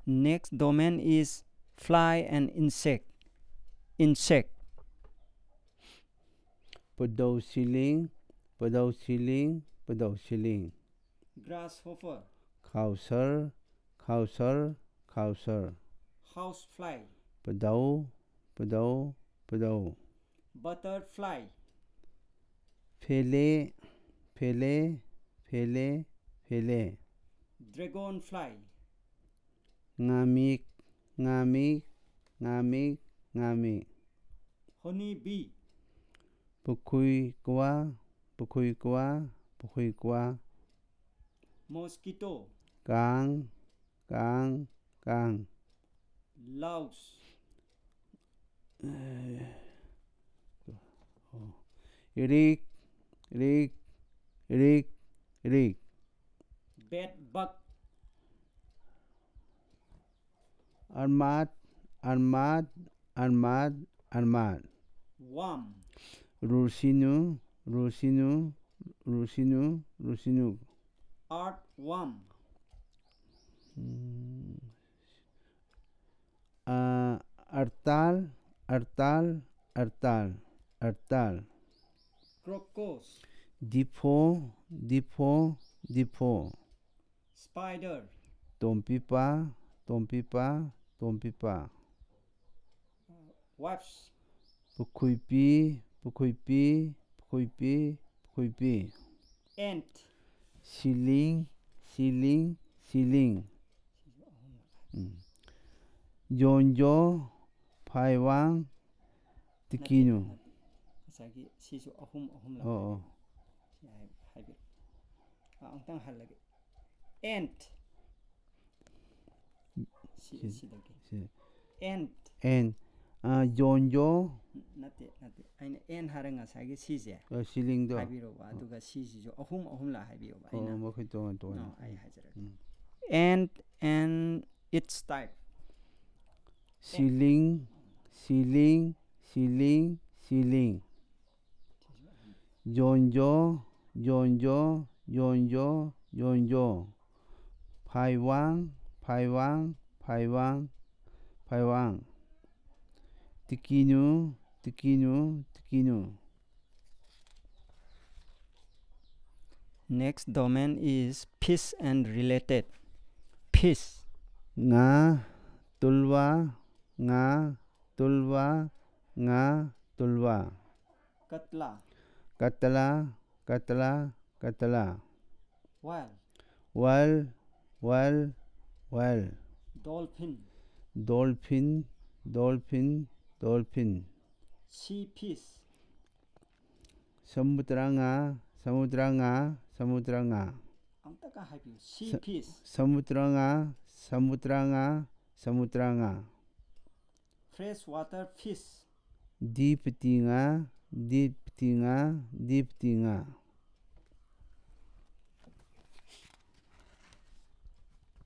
Next domain is fly and insect. Insect. Padau siling, padau siling, padau siling. Grasshopper. Khauser, khauser, khauser. Housefly. Padau, padau, padau. Butterfly. Phele, phele, phele, phele. Dragonfly. Ngamik, ngamik, ngamik, ngamik. Honey bee. Pukui kwa, pukui kwa, pukui kwa. Mosquito. Kang, kang, kang. Louse. Rig, rig, rig, rig. Bed bug. Armad, armad, armad, armad. Worm. Rusinu, rusinu, rusinu, rusinu. Earthworm. Artal, artal, artal, artal. Crocus. Dipho, dipho, dipho. Spider. Tompipa, tompipa, tompipa. Wasp. Pukuipi, pukuipi, pukuipi, pukuipi. Ant. Siling, siling, siling. Yonjo, Paiwang, Tikinu. Ngasꯥꯏꯒꯤ ꯁꯤꯁꯨ ꯑꯍꯨꯝ ꯂꯥꯛ Oh, ꯍꯥꯏꯕꯤꯔꯛ ꯑꯃꯨꯛꯇꯪ ꯍꯜꯂꯒꯦ ant ꯁꯤꯗꯒꯤ ant and Yonjo, ꯅꯠꯇꯦ ꯑꯩꯅ n ꯍꯥꯏꯔ ꯉꯁꯥꯏꯒꯤ ꯁꯤꯁꯦ Silingdo. ꯍꯥꯏꯕꯤꯔꯣꯕ ꯑꯗꯨꯒ ꯁꯤꯁꯤꯁꯨ ꯑꯍꯨꯝ ꯂꯥꯛ ꯍꯥꯏꯕꯤꯌꯣꯕ ꯑꯩꯅ ꯃꯈꯣꯏ ꯇꯣꯉꯥꯟ ꯇꯣꯉꯥꯟ. ꯑꯩ ꯍꯥꯏꯖꯔꯛꯀꯦ ant and its type. Siling, siling, siling, siling. Yonjo, yonjo, yonjo, yonjo. Paiwang, paiwang, paiwang, paiwang. Tikinu, tikinu, tikinu. Next domain is fish and related. Fish. Nga, tulwa, nga, tulwa, nga, tulwa. Katla. Katla, katla, katla. Whale. Whale, whale, whale. Dolphin. Dolphin, dolphin, dolphin. Sea fish. Samudrangá, samudrangá, samudrangá. ꯑꯝꯇꯒ ꯍꯥꯏꯕꯤꯌꯨ sea fish. Samudrangá, samudrangá, samudrangá. Fresh water fish. Diptinga, diptinga, diptinga.